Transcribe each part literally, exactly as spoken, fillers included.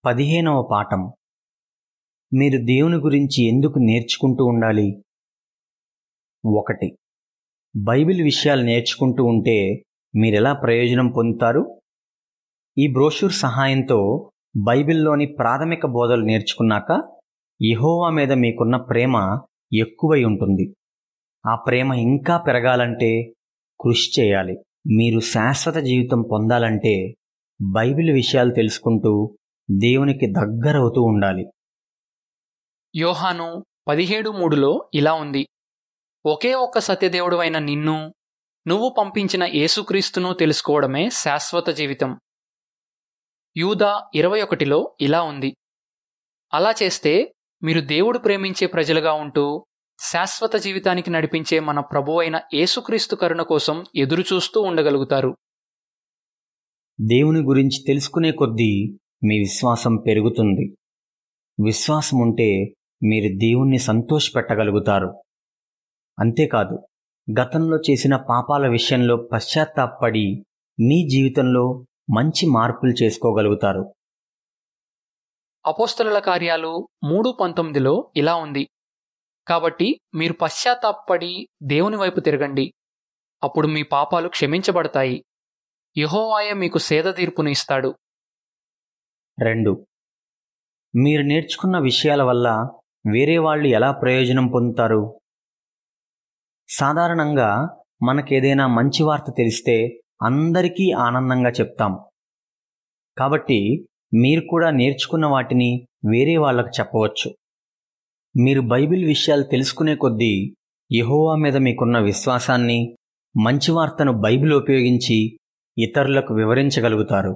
పదిహేనవ పాఠం. మీరు దేవుని గురించి ఎందుకు నేర్చుకుంటూ ఉండాలి? ఒకటి. బైబిల్ విషయాలు నేర్చుకుంటూ ఉంటే మీరెలా ప్రయోజనం పొందుతారు? ఈ బ్రోషూర్ సహాయంతో బైబిల్లోని ప్రాథమిక బోధలు నేర్చుకున్నాక యెహోవా మీద మీకున్న ప్రేమ ఎక్కువై ఉంటుంది. ఆ ప్రేమ ఇంకా పెరగాలంటే కృషి చేయాలి. మీరు శాశ్వత జీవితం పొందాలంటే బైబిల్ విషయాలు తెలుసుకుంటూ దేవునికి దగ్గరవుతూ ఉండాలి. యోహాను పదిహేడు మూడులో ఇలా ఉంది, ఒకే ఒక్క సత్యదేవుడు అయిన నిన్ను, నువ్వు పంపించిన యేసుక్రీస్తును తెలుసుకోవడమే శాశ్వత జీవితం. యూదా ఇరవై ఒకటిలో ఇలా ఉంది, అలా చేస్తే మీరు దేవుడు ప్రేమించే ప్రజలుగా ఉంటూ శాశ్వత జీవితానికి నడిపించే మన ప్రభువైన యేసుక్రీస్తు కరుణ కోసం ఎదురుచూస్తూ ఉండగలుగుతారు. దేవుని గురించి తెలుసుకునే కొద్దీ మీ విశ్వాసం పెరుగుతుంది. విశ్వాసం ఉంటే మీరు దేవుణ్ణి సంతోషపెట్టగలుగుతారు. అంతేకాదు, గతంలో చేసిన పాపాల విషయంలో పశ్చాత్తాపడి మీ జీవితంలో మంచి మార్పులు చేసుకోగలుగుతారు. అపోస్తలుల కార్యాలు మూడు పంతొమ్మిదిలో ఇలా ఉంది, కాబట్టి మీరు పశ్చాత్తాపడి దేవుని వైపు తిరగండి, అప్పుడు మీ పాపాలు క్షమించబడతాయి, యెహోవాయే మీకు సేద తీర్పును ఇస్తాడు. రెండు. మీరు నేర్చుకున్న విషయాల వల్ల వేరే వాళ్ళు ఎలా ప్రయోజనం పొందుతారు? సాధారణంగా మనకేదైనా మంచి వార్త తెలిస్తే అందరికీ ఆనందంగా చెప్తాం. కాబట్టి మీరు కూడా నేర్చుకున్న వాటిని వేరే వాళ్ళకు చెప్పవచ్చు. మీరు బైబిల్ విషయాలు తెలుసుకునే కొద్దీ యెహోవా మీద మీకున్న విశ్వాసాన్ని, మంచి వార్తను బైబిల్ ఉపయోగించి ఇతరులకు వివరించగలుగుతారు.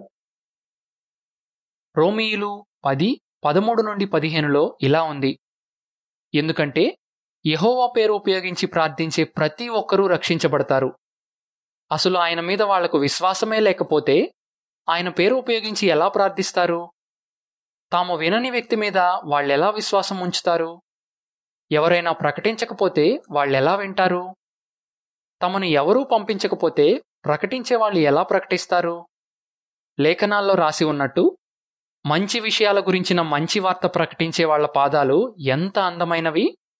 రోమీయులు పది పదమూడు నుండి పదిహేనులో ఇలా ఉంది, ఎందుకంటే యెహోవా పేరు ఉపయోగించి ప్రార్థించే ప్రతి ఒక్కరూ రక్షించబడతారు. అసలు ఆయన మీద వాళ్లకు విశ్వాసమే లేకపోతే ఆయన పేరు ఉపయోగించి ఎలా ప్రార్థిస్తారు? తాము వినని వ్యక్తి మీద వాళ్ళెలా విశ్వాసం ఉంచుతారు? ఎవరైనా ప్రకటించకపోతే వాళ్ళెలా వింటారు? తమను ఎవరూ పంపించకపోతే ప్రకటించే వాళ్ళు ఎలా ప్రకటిస్తారు? లేఖనాల్లో రాసి ఉన్నట్టు మంచి విషయాల గురించిన మంచి వార్త ప్రకటించే వాళ్ల పాదాలు ఎంత అందమైనవి.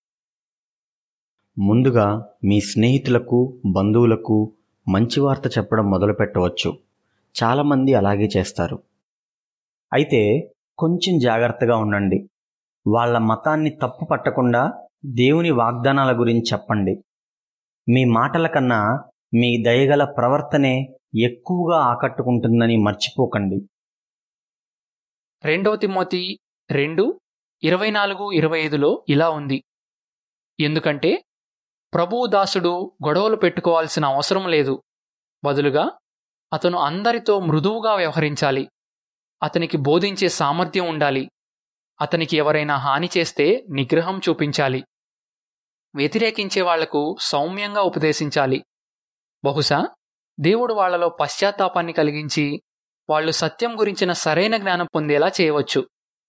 ముందుగా మీ స్నేహితులకు, బంధువులకు మంచి వార్త చెప్పడం మొదలుపెట్టవచ్చు. చాలామంది అలాగే చేస్తారు. అయితే కొంచెం జాగ్రత్తగా ఉండండి. వాళ్ళ మతాన్ని తప్పు పట్టకుండా దేవుని వాగ్దానాల గురించి చెప్పండి. మీ మాటల కన్నా మీ దయగల ప్రవర్తనే ఎక్కువగా ఆకట్టుకుంటుందని మర్చిపోకండి. రెండవ తిమోతి రెండు ఇరవై నాలుగు ఇరవై ఐదులో ఇలా ఉంది, ఎందుకంటే ప్రభువు దాసుడు గొడవలు పెట్టుకోవాల్సిన అవసరం లేదు, బదులుగా అతను అందరితో మృదువుగా వ్యవహరించాలి, అతనికి బోధించే సామర్థ్యం ఉండాలి, అతనికి ఎవరైనా హాని చేస్తే నిగ్రహం చూపించాలి, వ్యతిరేకించే వాళ్లకు సౌమ్యంగా ఉపదేశించాలి. బహుశా దేవుడు వాళ్లలో పశ్చాత్తాపాన్ని కలిగించి వాళ్ళు సత్యం గురించిన సరైన జ్ఞానం పొందేలా చేయవచ్చు.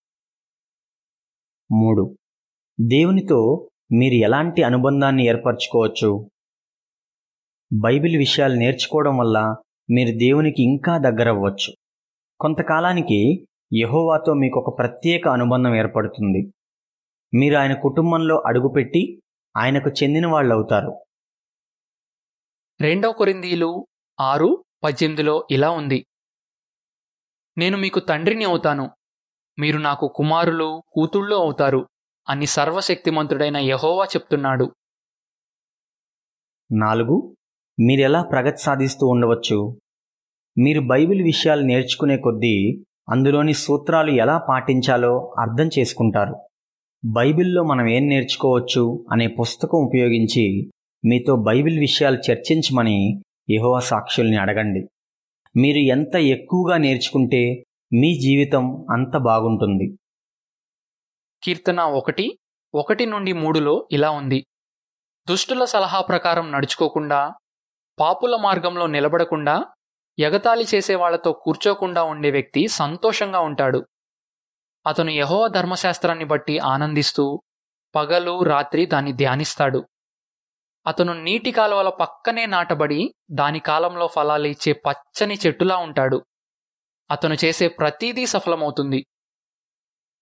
మూడు. దేవునితో మీరు ఎలాంటి అనుబంధాన్ని ఏర్పరచుకోవచ్చు? బైబిల్ విషయాలు నేర్చుకోవడం వల్ల మీరు దేవునికి ఇంకా దగ్గరవ్వచ్చు. కొంతకాలానికి యెహోవాతో మీకు ఒక ప్రత్యేక అనుబంధం ఏర్పడుతుంది. మీరు ఆయన కుటుంబంలో అడుగుపెట్టి ఆయనకు చెందిన వాళ్ళవుతారు. రెండవ కొరింథీయులు ఆరు పద్దెనిమిదిలో ఇలా ఉంది, నేను మీకు తండ్రిని అవుతాను, మీరు నాకు కుమారులు, కూతుళ్ళు అవుతారు అని సర్వశక్తిమంతుడైన యెహోవా చెప్తున్నాడు. నాలుగు. మీరెలా ప్రగతి సాధిస్తూ ఉండవచ్చు? మీరు బైబిల్ విషయాలు నేర్చుకునే కొద్దీ అందులోని సూత్రాలు ఎలా పాటించాలో అర్థం చేసుకుంటారు. బైబిల్లో మనం ఏం నేర్చుకోవచ్చు అనే పుస్తకం ఉపయోగించి మీతో బైబిల్ విషయాలు చర్చించమని యెహోవా సాక్షుల్ని అడగండి. మీరు ఎంత ఎక్కువగా నేర్చుకుంటే మీ జీవితం అంత బాగుంటుంది. కీర్తన ఒకటి ఒకటి నుండి మూడులో ఇలా ఉంది, దుష్టుల సలహా ప్రకారం నడుచుకోకుండా, పాపుల మార్గంలో నిలబడకుండా, ఎగతాళి చేసేవాళ్లతో కూర్చోకుండా ఉండే వ్యక్తి సంతోషంగా ఉంటాడు. అతను యెహోవా ధర్మశాస్త్రాన్ని బట్టి ఆనందిస్తూ పగలు రాత్రి దాన్ని ధ్యానిస్తాడు. అతను నీటి కాలువల పక్కనే నాటబడి దాని కాలంలో ఫలాలు ఇచ్చే పచ్చని చెట్టులా ఉంటాడు. అతను చేసే ప్రతీదీ సఫలమవుతుంది.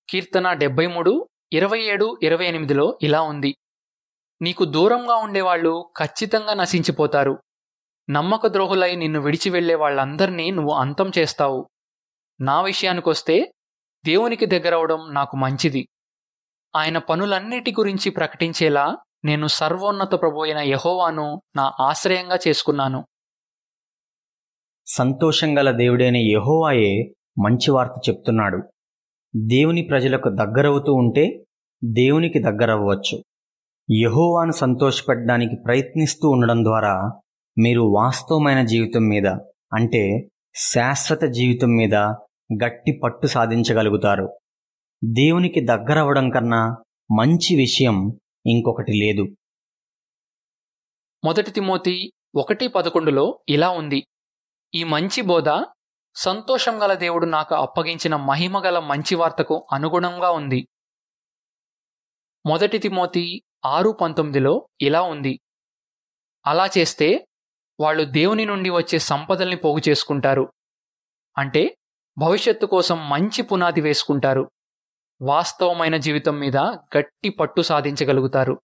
కీర్తన డెబ్బై మూడు ఇరవై ఏడు ఇరవై ఎనిమిదిలో ఇలా ఉంది: నీకు దూరంగా ఉండేవాళ్ళు ఖచ్చితంగా నశించిపోతారు. నమ్మక ద్రోహులై నిన్ను విడిచి వెళ్లే వాళ్ళందర్నీ నువ్వు అంతం చేస్తావు. నా విషయానికొస్తే దేవునికి దగ్గరవడం నాకు మంచిది. ఆయన పనులన్నిటి గురించి ప్రకటించేలా నేను సర్వోన్నత ప్రభు అయిన యెహోవాను నా ఆశ్రయంగా చేసుకున్నాను. సంతోషంగల దేవుడైన యెహోవాయే మంచి వార్త చెప్తున్నాడు. దేవుని ప్రజలకు దగ్గరవుతూ ఉంటే దేవునికి దగ్గరవ్వచ్చు. యెహోవాను సంతోషపెట్టడానికి ప్రయత్నిస్తూ ఉండడం ద్వారా మీరు వాస్తవమైన జీవితం మీద, అంటే శాశ్వత జీవితం మీద గట్టి పట్టు సాధించగలుగుతారు. దేవునికి దగ్గరవ్వడం కన్నా మంచి విషయం ఇంకొకటి లేదు. మొదటి తిమోతి ఒకటి పదకొండులో ఇలా ఉంది: ఈ మంచి బోధ సంతోషం గల దేవుడు నాకు అప్పగించిన మహిమగల మంచి వార్తకు అనుగుణంగా ఉంది. మొదటి తిమోతి ఆరు పంతొమ్మిదిలో ఇలా ఉంది: అలా చేస్తే వాళ్ళు దేవుని నుండి వచ్చే సంపదల్ని పోగు చేసుకుంటారు, అంటే భవిష్యత్తు కోసం మంచి పునాది వేసుకుంటారు. వాస్తవమైన జీవితం మీద గట్టి పట్టు సాధించగలుగుతారు.